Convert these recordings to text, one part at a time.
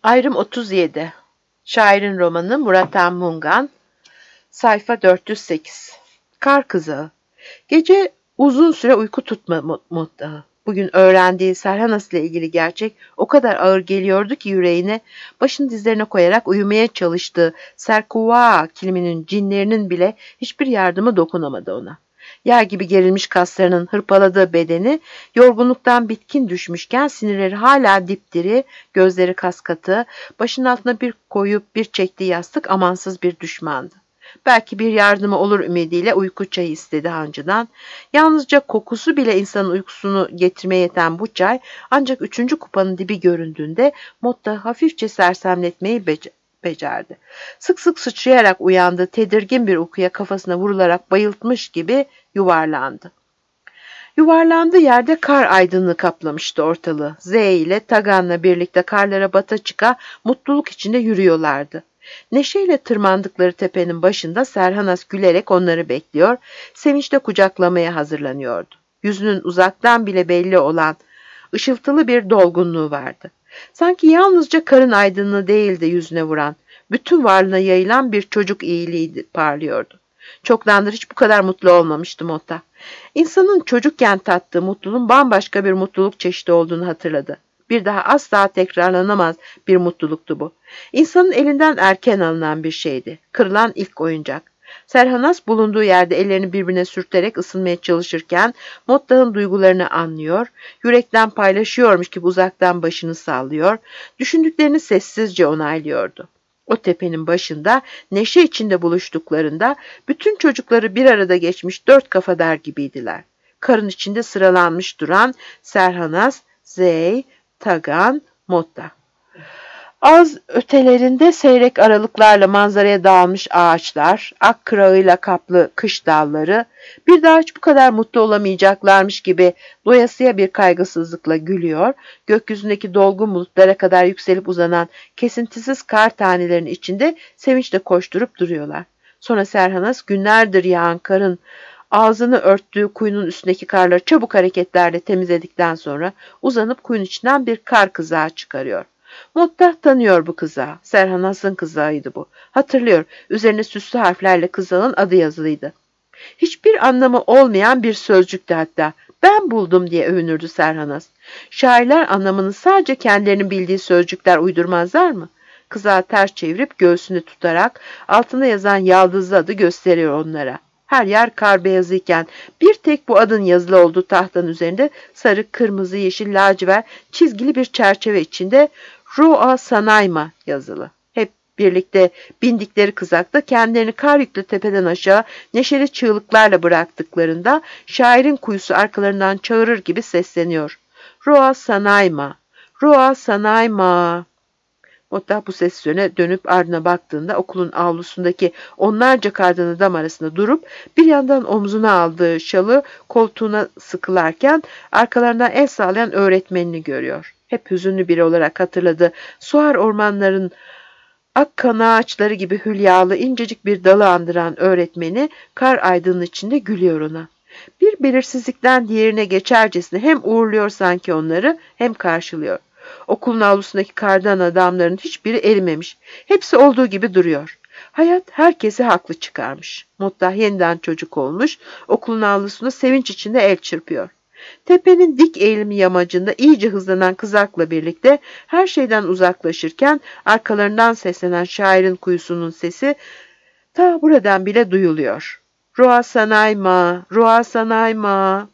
Ayrım 37. Şairin romanı Murat Mungan. Sayfa 408. Kar Kızağı. Gece uzun süre uyku tutmadı. Bugün öğrendiği Serhanas ile ilgili gerçek o kadar ağır geliyordu ki yüreğine, başını dizlerine koyarak uyumaya çalıştığı Serkuva kiliminin cinlerinin bile hiçbir yardımı dokunamadı ona. Yer gibi gerilmiş kaslarının hırpaladığı bedeni, yorgunluktan bitkin düşmüşken sinirleri hala dipdiri, gözleri kaskatı, başının altına bir koyup bir çektiği yastık amansız bir düşmandı. Belki bir yardımı olur ümidiyle uyku çayı istedi hancıdan. Yalnızca kokusu bile insanın uykusunu getirmeye yeten bu çay, ancak 3. kupanın dibi göründüğünde Motta hafifçe sersemletmeyi becerdi. Sık sık sıçrayarak uyandı, tedirgin bir uykuya kafasına vurularak bayıltmış gibi yuvarlandı. Yuvarlandığı yerde kar aydınlığı kaplamıştı ortalığı. Z ile Tagan'la birlikte karlara bata çıka mutluluk içinde yürüyorlardı. Neşeyle tırmandıkları tepenin başında Serhanas gülerek onları bekliyor, sevinçle kucaklamaya hazırlanıyordu. Yüzünün uzaktan bile belli olan ışıltılı bir dolgunluğu vardı. Sanki yalnızca karın aydınlığı değildi yüzüne vuran, bütün varlığına yayılan bir çocuk iyiliği parlıyordu. Çoktandır hiç bu kadar mutlu olmamıştı Motta. İnsanın çocukken tattığı mutluluğun bambaşka bir mutluluk çeşidi olduğunu hatırladı. Bir daha asla tekrarlanamaz bir mutluluktu bu. İnsanın elinden erken alınan bir şeydi. Kırılan ilk oyuncak. Serhanas bulunduğu yerde ellerini birbirine sürterek ısınmaya çalışırken Motta'nın duygularını anlıyor, yürekten paylaşıyormuş gibi uzaktan başını sallıyor, düşündüklerini sessizce onaylıyordu. O tepenin başında neşe içinde buluştuklarında bütün çocukları bir arada geçmiş 4 kafadar gibiydiler. Karın içinde sıralanmış duran Serhanas, Zey, Tagan, Motta. Az ötelerinde seyrek aralıklarla manzaraya dağılmış ağaçlar, ak kırağıyla kaplı kış dalları, bir daha hiç bu kadar mutlu olamayacaklarmış gibi doyasıya bir kaygısızlıkla gülüyor, gökyüzündeki dolgun bulutlara kadar yükselip uzanan kesintisiz kar tanelerinin içinde sevinçle koşturup duruyorlar. Sonra Serhanas günlerdir yağan karın ağzını örttüğü kuyunun üstündeki karları çabuk hareketlerle temizledikten sonra uzanıp kuyunun içinden bir kar kızağı çıkarıyor. Motta tanıyor bu kızağı. Serhanas'ın kızağıydı bu. Hatırlıyor. Üzerine süslü harflerle kızağın adı yazılıydı. Hiçbir anlamı olmayan bir sözcüktü hatta. Ben buldum diye övünürdü Serhanas. Şairler anlamını sadece kendilerinin bildiği sözcükler uydurmazlar mı? Kızağı ters çevirip göğsünde tutarak altında yazan yaldızlı adı gösteriyor onlara. Her yer kar beyazıyken bir tek bu adın yazılı olduğu tahtanın üzerinde sarı, kırmızı, yeşil, lacivert çizgili bir çerçeve içinde Roa Sanayma yazılı. Hep birlikte bindikleri kızakta kendilerini kar yüklü tepeden aşağı neşeli çığlıklarla bıraktıklarında şairin kuyusu arkalarından çağırır gibi sesleniyor. Roa Sanayma, Roa Sanayma. Motta bu ses yöne dönüp ardına baktığında okulun avlusundaki onlarca kardan adam arasında durup bir yandan omzuna aldığı şalı koltuğuna sıkılarken arkalarından el sallayan öğretmenini görüyor. Hep hüzünlü biri olarak hatırladı. Suar ormanların ak kana ağaçları gibi hülyalı incecik bir dalı andıran öğretmeni kar aydınlığı içinde gülüyor ona. Bir belirsizlikten diğerine geçercesine hem uğurluyor sanki onları hem karşılıyor. Okulun avlusundaki kardan adamların hiçbiri erimemiş. Hepsi olduğu gibi duruyor. Hayat herkesi haklı çıkarmış. Motta yeniden çocuk olmuş, okulun avlusunda sevinç içinde el çırpıyor. Tepenin dik eğilimli yamacında iyice hızlanan kızakla birlikte her şeyden uzaklaşırken arkalarından seslenen şairin kuyusunun sesi ta buradan bile duyuluyor. Roa Sanayma, Roa Sanayma.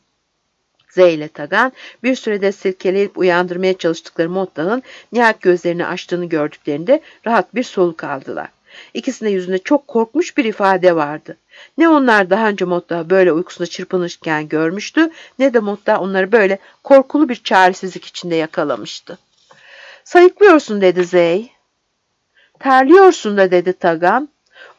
Zeyle Tagan bir sürede silkeleyip uyandırmaya çalıştıkları Motta'nın nihayet gözlerini açtığını gördüklerinde rahat bir soluk aldılar. İkisinin yüzünde çok korkmuş bir ifade vardı. Ne onlar daha önce Motta böyle uykusunda çırpınırken görmüştü, ne de Motta onları böyle korkulu bir çaresizlik içinde yakalamıştı. Sayıklıyorsun dedi Zey. Terliyorsun da dedi Tagan.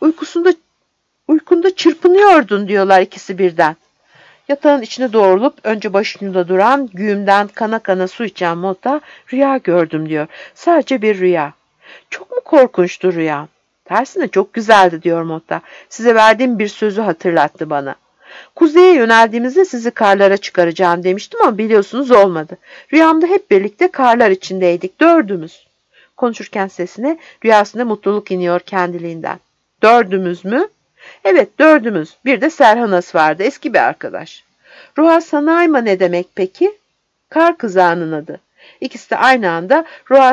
Uykunda çırpınıyordun diyorlar ikisi birden. Yatağın içine doğrulup önce başucunda duran güğümden kana kana su içen Motta rüya gördüm diyor. Sadece bir rüya. Çok mu korkunçtu rüya? Tersine çok güzeldi diyor Motta. Size verdiğim bir sözü hatırlattı bana. Kuzeye yöneldiğimizde sizi karlara çıkaracağım demiştim ama biliyorsunuz olmadı. Rüyamda hep birlikte karlar içindeydik, dördümüz. Konuşurken sesine rüyasında mutluluk iniyor kendiliğinden. Dördümüz mü? Evet, dördümüz. Bir de Serhanas vardı, eski bir arkadaş. Ruha Sanayma ne demek peki? Kar kızağının adı. İkisi de aynı anda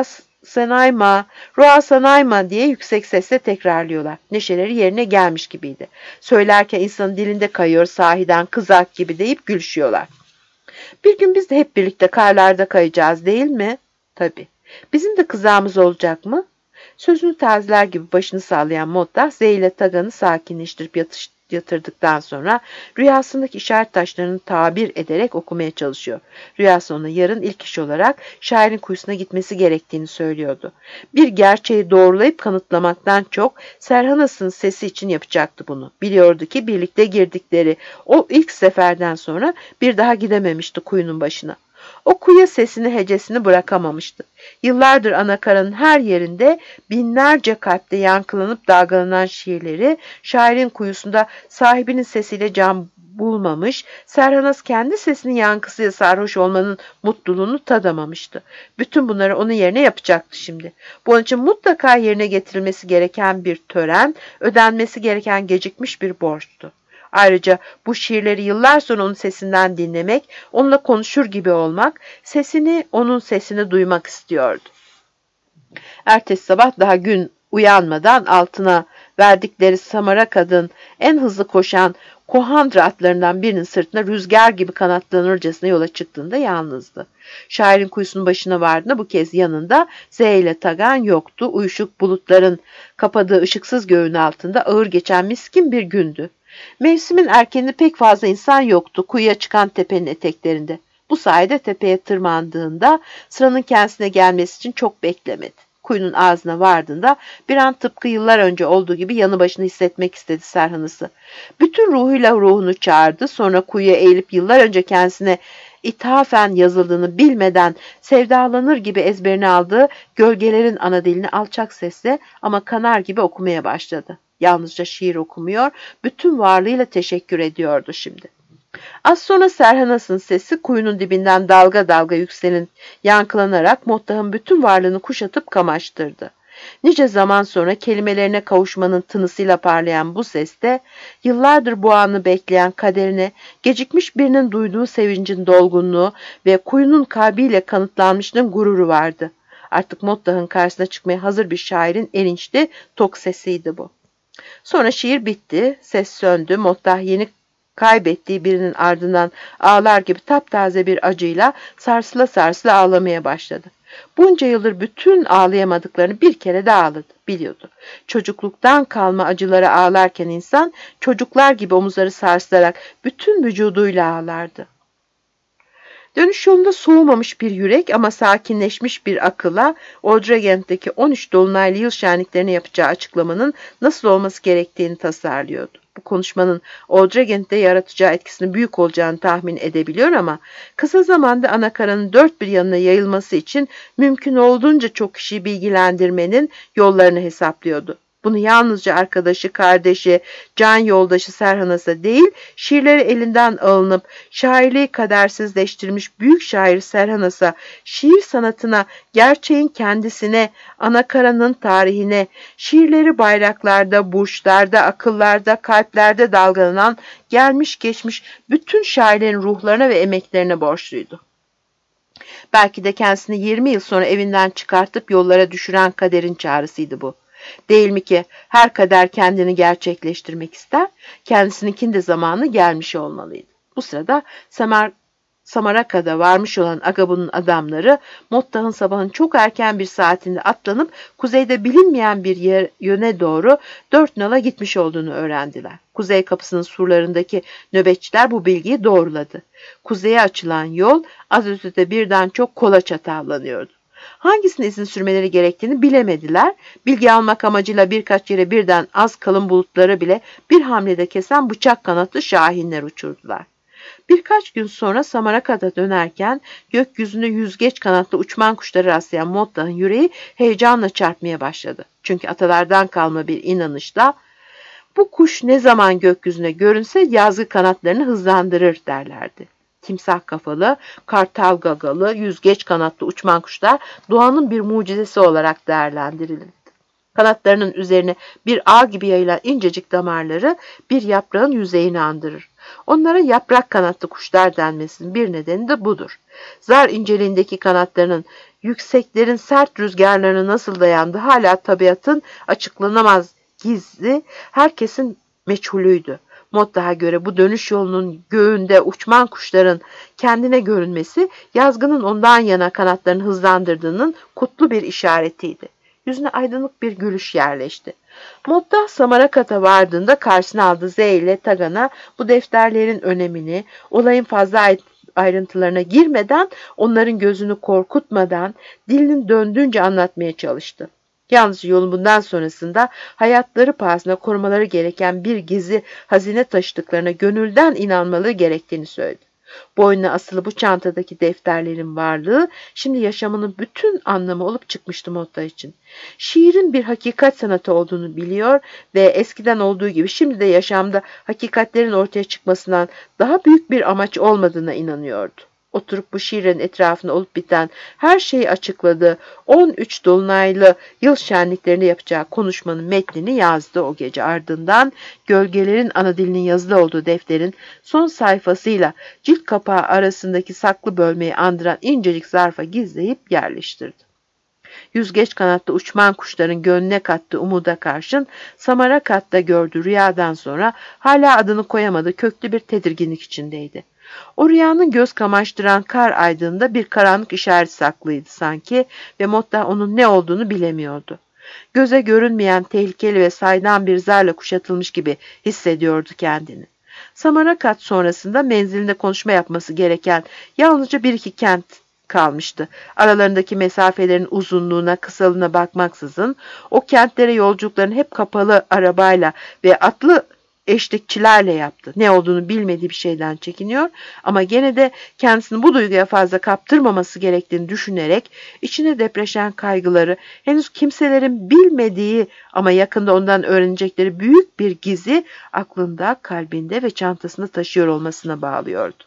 Ruha Sanayma diye yüksek sesle tekrarlıyorlar. Neşeleri yerine gelmiş gibiydi. Söylerken insanın dilinde kayıyor, sahiden kızak gibi deyip gülüşüyorlar. Bir gün biz de hep birlikte karlarda kayacağız değil mi? Tabii. Bizim de kızağımız olacak mı? Sözünü tazeler gibi başını sallayan Moddah Z ile Tagan'ı sakinleştirip yatırdıktan sonra rüyasındaki işaret taşlarını tabir ederek okumaya çalışıyor. Rüyası ona yarın ilk iş olarak şairin kuyusuna gitmesi gerektiğini söylüyordu. Bir gerçeği doğrulayıp kanıtlamaktan çok Serhanas'ın sesi için yapacaktı bunu. Biliyordu ki birlikte girdikleri o ilk seferden sonra bir daha gidememişti kuyunun başına. O kuyuya sesini hecesini bırakamamıştı. Yıllardır Anakara'nın her yerinde binlerce kalpte yankılanıp dalgalanan şiirleri şairin kuyusunda sahibinin sesiyle can bulmamış, Serhanas kendi sesinin yankısıyla sarhoş olmanın mutluluğunu tadamamıştı. Bütün bunları onun yerine yapacaktı şimdi. Bunun için mutlaka yerine getirilmesi gereken bir tören, ödenmesi gereken gecikmiş bir borçtu. Ayrıca bu şiirleri yıllar sonra onun sesinden dinlemek, onunla konuşur gibi olmak, onun sesini duymak istiyordu. Ertesi sabah daha gün uyanmadan altına verdikleri Samaraka'nın en hızlı koşan Kohandra atlarından birinin sırtına rüzgar gibi kanatlanırcasına yola çıktığında yalnızdı. Şairin kuyusunun başına vardığında bu kez yanında Z ile Tagan yoktu. Uyuşuk bulutların kapadığı ışıksız göğün altında ağır geçen miskin bir gündü. Mevsimin erkeninde pek fazla insan yoktu kuyuya çıkan tepenin eteklerinde. Bu sayede tepeye tırmandığında sıranın kendisine gelmesi için çok beklemedi. Kuyunun ağzına vardığında bir an tıpkı yıllar önce olduğu gibi yanı başını hissetmek istedi Serhanası. Bütün ruhuyla ruhunu çağırdı. Sonra kuyuya eğilip yıllar önce kendisine ithafen yazıldığını bilmeden sevdalanır gibi ezberine aldığı gölgelerin ana dilini alçak sesle ama kanar gibi okumaya başladı. Yalnızca şiir okumuyor, bütün varlığıyla teşekkür ediyordu şimdi. Az sonra Serhanas'ın sesi kuyunun dibinden dalga dalga yükselin yankılanarak Moddah'ın bütün varlığını kuşatıp kamaştırdı. Nice zaman sonra kelimelerine kavuşmanın tınısıyla parlayan bu seste, yıllardır bu anı bekleyen kaderine, gecikmiş birinin duyduğu sevincin dolgunluğu ve kuyunun kalbiyle kanıtlanmışlığın gururu vardı. Artık Moddah'ın karşısına çıkmaya hazır bir şairin erinçli, tok sesiydi bu. Sonra şiir bitti, ses söndü, Moddah yeni kaybettiği birinin ardından ağlar gibi taptaze bir acıyla sarsıla sarsıla ağlamaya başladı. Bunca yıldır bütün ağlayamadıklarını bir kere de ağladı, biliyordu. Çocukluktan kalma acıları ağlarken insan çocuklar gibi omuzları sarsılarak bütün vücuduyla ağlardı. Dönüş yolunda soğumamış bir yürek ama sakinleşmiş bir akılla Odragent'teki 13 dolunaylı yıl şenliklerine yapacağı açıklamanın nasıl olması gerektiğini tasarlıyordu. Bu konuşmanın Odragent'te yaratacağı etkisinin büyük olacağını tahmin edebiliyor ama kısa zamanda Anakara'nın dört bir yanına yayılması için mümkün olduğunca çok kişiyi bilgilendirmenin yollarını hesaplıyordu. Bunu yalnızca arkadaşı, kardeşi, can yoldaşı Serhanas'a değil, şiirleri elinden alınıp şairliği kadersizleştirmiş büyük şair Serhanas'a, şiir sanatına, gerçeğin kendisine, Anakara'nın tarihine, şiirleri bayraklarda, burçlarda, akıllarda, kalplerde dalgalanan, gelmiş geçmiş bütün şairlerin ruhlarına ve emeklerine borçluydu. Belki de kendisini 20 yıl sonra evinden çıkartıp yollara düşüren kaderin çağrısıydı bu. Değil mi ki her kader kendini gerçekleştirmek ister, kendisininkinin de zamanı gelmiş olmalıydı. Bu sırada Samaraka'da varmış olan Agabun'un adamları Moddah'ın sabahın çok erken bir saatinde atlanıp kuzeyde bilinmeyen bir yöne doğru 4 nala gitmiş olduğunu öğrendiler. Kuzey kapısının surlarındaki nöbetçiler bu bilgiyi doğruladı. Kuzeye açılan yol az ötede birden çok kolaç atavlanıyordu. Hangisine izin sürmeleri gerektiğini bilemediler. Bilgi almak amacıyla birkaç yere birden az kalın bulutları bile bir hamlede kesen bıçak kanatlı şahinler uçurdular. Birkaç gün sonra Samaraka'da dönerken gökyüzünde yüzgeç kanatlı uçman kuşları rastlayan Moddah'ın yüreği heyecanla çarpmaya başladı. Çünkü atalardan kalma bir inanışla bu kuş ne zaman gökyüzüne görünse yazgı kanatlarını hızlandırır derlerdi. timsah kafalı, kartal gagalı, yüzgeç kanatlı uçman kuşlar doğanın bir mucizesi olarak değerlendirildi. Kanatlarının üzerine bir ağ gibi yayılan incecik damarları bir yaprağın yüzeyini andırır. Onlara yaprak kanatlı kuşlar denmesinin bir nedeni de budur. Zar inceliğindeki kanatlarının yükseklerin sert rüzgarlarına nasıl dayandığı hala tabiatın açıklanamaz gizli, herkesin meçhulüydü. Motta'ya göre bu dönüş yolunun göğünde uçman kuşların kendine görünmesi, yazgının ondan yana kanatlarını hızlandırdığının kutlu bir işaretiydi. Yüzüne aydınlık bir gülüş yerleşti. Motta Samarakat'a vardığında karşısına aldığı Z ile Tagan'a bu defterlerin önemini, olayın fazla ayrıntılarına girmeden, onların gözünü korkutmadan, dilinin döndüğünce anlatmaya çalıştı. Yalnız yolun bundan sonrasında hayatları pahasına korumaları gereken bir gizli hazine taşıdıklarına gönülden inanmaları gerektiğini söyledi. Boynuna asılı bu çantadaki defterlerin varlığı şimdi yaşamının bütün anlamı olup çıkmıştı Motta için. Şiirin bir hakikat sanatı olduğunu biliyor ve eskiden olduğu gibi şimdi de yaşamda hakikatlerin ortaya çıkmasından daha büyük bir amaç olmadığına inanıyordu. Oturup bu şiirin etrafında olup biten her şeyi açıkladığı 13 dolunaylı yıl şenliklerinde yapacağı konuşmanın metnini yazdı o gece. Ardından gölgelerin ana dilinin yazılı olduğu defterin son sayfasıyla cilt kapağı arasındaki saklı bölmeyi andıran incecik zarfa gizleyip yerleştirdi. Yüzgeç kanatlı uçman kuşların gönlüne kattığı umuda karşın Samarakat'ta gördüğü rüyadan sonra hala adını koyamadığı köklü bir tedirginlik içindeydi. O rüyanın göz kamaştıran kar aydınında bir karanlık işaret saklıydı sanki ve Motta onun ne olduğunu bilemiyordu. Göze görünmeyen tehlikeli ve saydam bir zarla kuşatılmış gibi hissediyordu kendini. Samarakat sonrasında menzilinde konuşma yapması gereken yalnızca bir iki kent kalmıştı. Aralarındaki mesafelerin uzunluğuna, kısalığına bakmaksızın o kentlere yolculuklarını hep kapalı arabayla ve atlı eşlikçilerle yaptı. Ne olduğunu bilmediği bir şeyden çekiniyor ama gene de kendisini bu duyguya fazla kaptırmaması gerektiğini düşünerek içine depreşen kaygıları henüz kimselerin bilmediği ama yakında ondan öğrenecekleri büyük bir gizi aklında, kalbinde ve çantasında taşıyor olmasına bağlıyordu.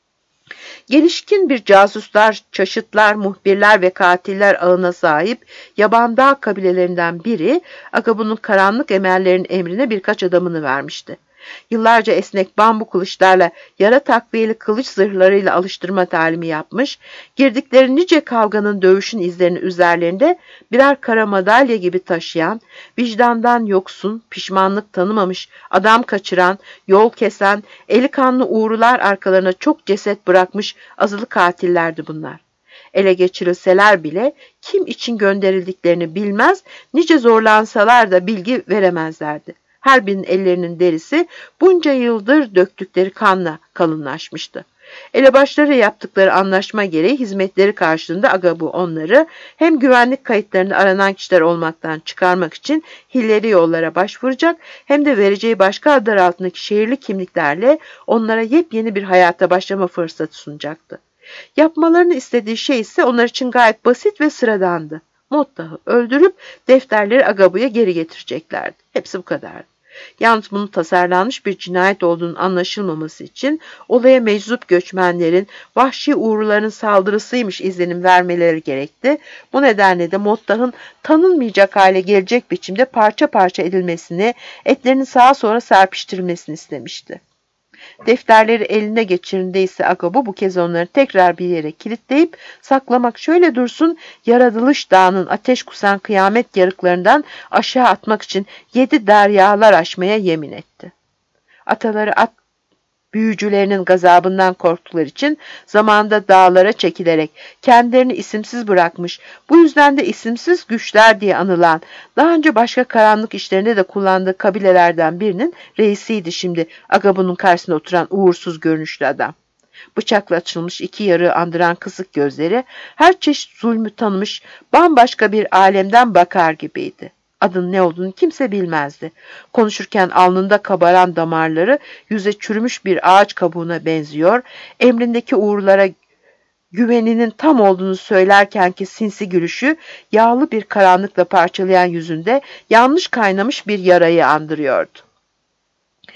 Gelişkin bir casuslar, çeşitler, muhbirler ve katiller ağına sahip yaban dağ kabilelerinden biri Agabun'un karanlık emellerin emrine birkaç adamını vermişti. Yıllarca esnek bambu kılıçlarla yara takviyeli kılıç zırhlarıyla alıştırma talimi yapmış, girdikleri nice kavganın dövüşün izlerini üzerlerinde birer kara madalya gibi taşıyan, vicdandan yoksun, pişmanlık tanımamış, adam kaçıran, yol kesen, eli kanlı uğrular arkalarına çok ceset bırakmış azılı katillerdi bunlar. Ele geçirilseler bile kim için gönderildiklerini bilmez, nice zorlansalar da bilgi veremezlerdi. Her birinin ellerinin derisi bunca yıldır döktükleri kanla kalınlaşmıştı. Elebaşları yaptıkları anlaşma gereği hizmetleri karşılığında Agabu onları hem güvenlik kayıtlarında aranan kişiler olmaktan çıkarmak için hileli yollara başvuracak hem de vereceği başka adlar altındaki şehirli kimliklerle onlara yepyeni bir hayata başlama fırsatı sunacaktı. Yapmalarını istediği şey ise onlar için gayet basit ve sıradandı. Motta'yı öldürüp defterleri Agabu'ya geri getireceklerdi. Hepsi bu kadardı. Yalnız bunun tasarlanmış bir cinayet olduğunun anlaşılmaması için olaya meczup göçmenlerin, vahşi uğruların saldırısıymış izlenim vermeleri gerekti. Bu nedenle de Motta'nın tanınmayacak hale gelecek biçimde parça parça edilmesini, etlerinin sağa sola serpiştirilmesini istemişti. Defterleri eline geçirinde ise Agabu bu kez onları tekrar bir yere kilitleyip saklamak şöyle dursun, Yaratılış Dağı'nın ateş kusan kıyamet yarıklarından aşağı atmak için 7 deryalar aşmaya yemin etti. Ataları at büyücülerinin gazabından korktukları için zamanında dağlara çekilerek kendilerini isimsiz bırakmış, bu yüzden de isimsiz güçler diye anılan, daha önce başka karanlık işlerinde de kullandığı kabilelerden birinin reisiydi şimdi Agabu'nun karşısında oturan uğursuz görünüşlü adam. Bıçakla açılmış iki yarığı andıran kısık gözleri her çeşit zulmü tanımış bambaşka bir alemden bakar gibiydi. Adının ne olduğunu kimse bilmezdi. Konuşurken alnında kabaran damarları yüze çürümüş bir ağaç kabuğuna benziyor, emrindeki uğurlara güveninin tam olduğunu söylerkenki sinsi gülüşü yağlı bir karanlıkla parçalayan yüzünde yanlış kaynamış bir yarayı andırıyordu.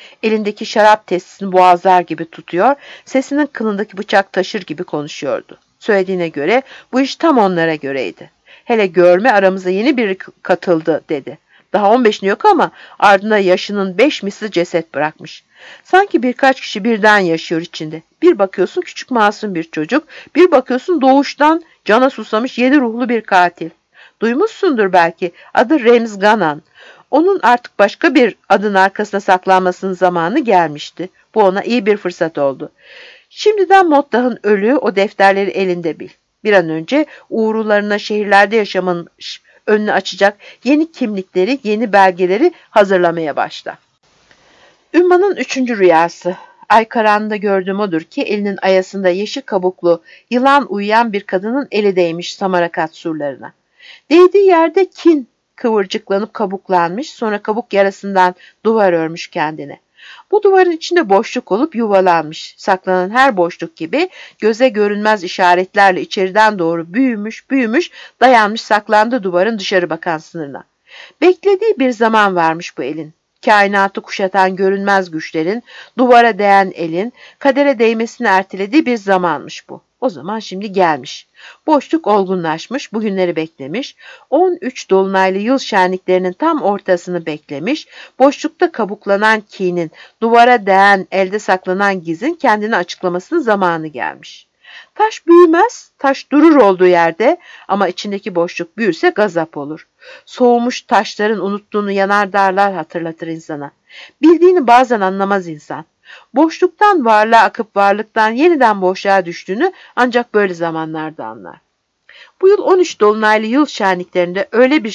Elindeki şarap testini boğazlar gibi tutuyor, sesinin kılındaki bıçak taşır gibi konuşuyordu. Söylediğine göre bu iş tam onlara göreydi. Hele görme aramıza yeni biri katıldı dedi. Daha 15'ini yok ama ardına yaşının 5 misli ceset bırakmış. Sanki birkaç kişi birden yaşıyor içinde. Bir bakıyorsun küçük masum bir çocuk, bir bakıyorsun doğuştan cana susamış 7 ruhlu bir katil. Duymuşsundur belki, adı Rems Ganan. Onun artık başka bir adın arkasına saklanmasının zamanı gelmişti. Bu ona iyi bir fırsat oldu. Şimdiden Moddah'ın ölüğü o defterleri elinde bil. Bir an önce uğrularına şehirlerde yaşamanın önünü açacak yeni kimlikleri, yeni belgeleri hazırlamaya başla. Ümma'nın 3. rüyası. Ay karanlığında gördüğüm odur ki elinin ayasında yeşil kabuklu, yılan uyuyan bir kadının eli değmiş samarakat surlarına. Değdiği yerde kin kıvırcıklanıp kabuklanmış, sonra kabuk yarasından duvar örmüş kendine. Bu duvarın içinde boşluk olup yuvalanmış. Saklanan her boşluk gibi göze görünmez işaretlerle içeriden doğru büyümüş, dayanmış saklandı duvarın dışarı bakan sınırına. Beklediği bir zaman varmış bu elin. Kainatı kuşatan görünmez güçlerin, duvara değen elin, kadere değmesini ertelediği bir zamanmış bu. O zaman şimdi gelmiş. Boşluk olgunlaşmış, bugünleri beklemiş. 13 dolunaylı yıl şenliklerinin tam ortasını beklemiş. Boşlukta kabuklanan kinin, duvara değen, elde saklanan gizin kendini açıklamasının zamanı gelmiş. Taş büyümez, taş durur olduğu yerde ama içindeki boşluk büyürse gazap olur. Soğumuş taşların unuttuğunu yanardarlar hatırlatır insana. Bildiğini bazen anlamaz insan. Boşluktan varlığa akıp varlıktan yeniden boşluğa düştüğünü ancak böyle zamanlarda anlar. Bu yıl 13 dolunaylı yıl şenliklerinde öyle bir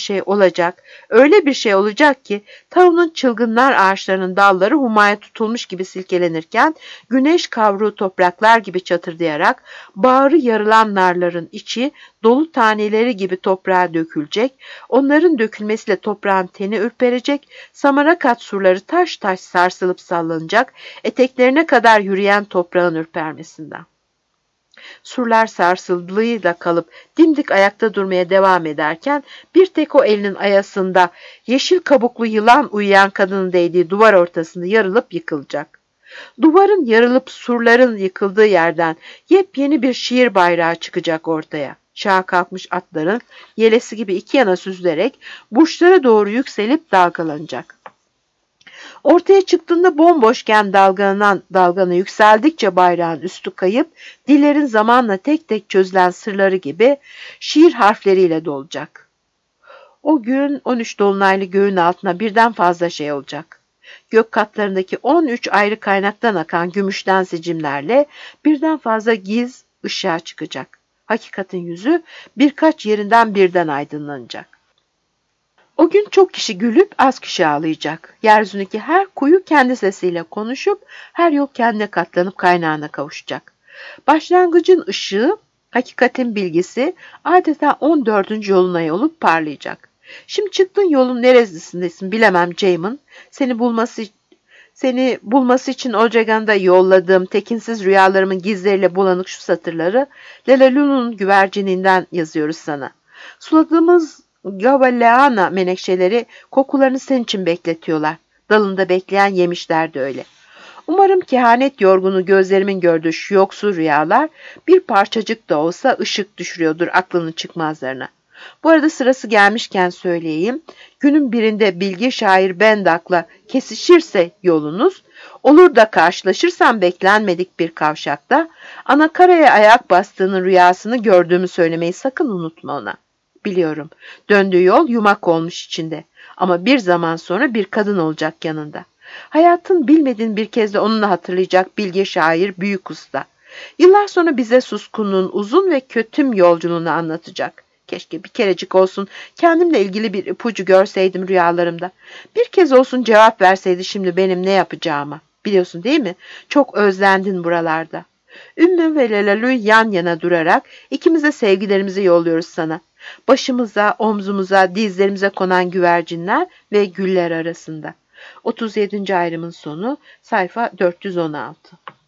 şey olacak ki Taun'un çılgınlar ağaçlarının dalları humaya tutulmuş gibi silkelenirken güneş kavruğu topraklar gibi çatırdayarak bağrı yarılan narların içi dolu taneleri gibi toprağa dökülecek, onların dökülmesiyle toprağın teni ürperecek, samarakat surları taş taş sarsılıp sallanacak, eteklerine kadar yürüyen toprağın ürpermesinden. Surlar sarsıldığıyla kalıp dimdik ayakta durmaya devam ederken bir tek o elinin ayasında yeşil kabuklu yılan uyuyan kadının değdiği duvar ortasında yarılıp yıkılacak. Duvarın yarılıp surların yıkıldığı yerden yepyeni bir şiir bayrağı çıkacak ortaya. Şaha kalkmış atların yelesi gibi iki yana süzülerek burçlara doğru yükselip dalgalanacak. Ortaya çıktığında bomboşken dalganı yükseldikçe bayrağın üstü kayıp, dillerin zamanla tek tek çözülen sırları gibi şiir harfleriyle dolacak. O gün 13 dolunaylı göğün altına birden fazla şey olacak. Gök katlarındaki 13 ayrı kaynaktan akan gümüşten sicimlerle birden fazla giz ışığa çıkacak. Hakikatin yüzü birkaç yerinden birden aydınlanacak. O gün çok kişi gülüp az kişi ağlayacak. Yeryüzündeki her kuyu kendi sesiyle konuşup her yol kendine katlanıp kaynağına kavuşacak. Başlangıcın ışığı, hakikatin bilgisi adeta 14. yoluna olup parlayacak. Şimdi çıktığın yolun neresindesin bilemem Jamin. Seni bulması için Ocegan'da yolladığım tekinsiz rüyalarımın gizleriyle bulanık şu satırları Lelalun'un güvercininden yazıyoruz sana. Suladığımız Gavaleana menekşeleri kokularını senin için bekletiyorlar. Dalında bekleyen yemişler de öyle. Umarım kehanet yorgunu gözlerimin gördüğü şu yoksul rüyalar bir parçacık da olsa ışık düşürüyordur aklının çıkmazlarına. Bu arada sırası gelmişken söyleyeyim. Günün birinde bilgi şair Bendak'la kesişirse yolunuz, olur da karşılaşırsam beklenmedik bir kavşakta, anakaraya ayak bastığının rüyasını gördüğümü söylemeyi sakın unutma ona. Biliyorum, döndüğü yol yumak olmuş içinde ama bir zaman sonra bir kadın olacak yanında. Hayatın bilmediğin bir kez de onunla hatırlayacak bilge şair büyük usta. Yıllar sonra bize suskunluğun uzun ve kötüm yolculuğunu anlatacak. Keşke bir kerecik olsun kendimle ilgili bir ipucu görseydim rüyalarımda. Bir kez olsun cevap verseydi şimdi benim ne yapacağıma. Biliyorsun değil mi? Çok özlendin buralarda. Ümmü ve Lelalü yan yana durarak ikimiz de sevgilerimizi yolluyoruz sana. Başımıza, omzumuza, dizlerimize konan güvercinler ve güller arasında. 37. ayrımın sonu sayfa 416.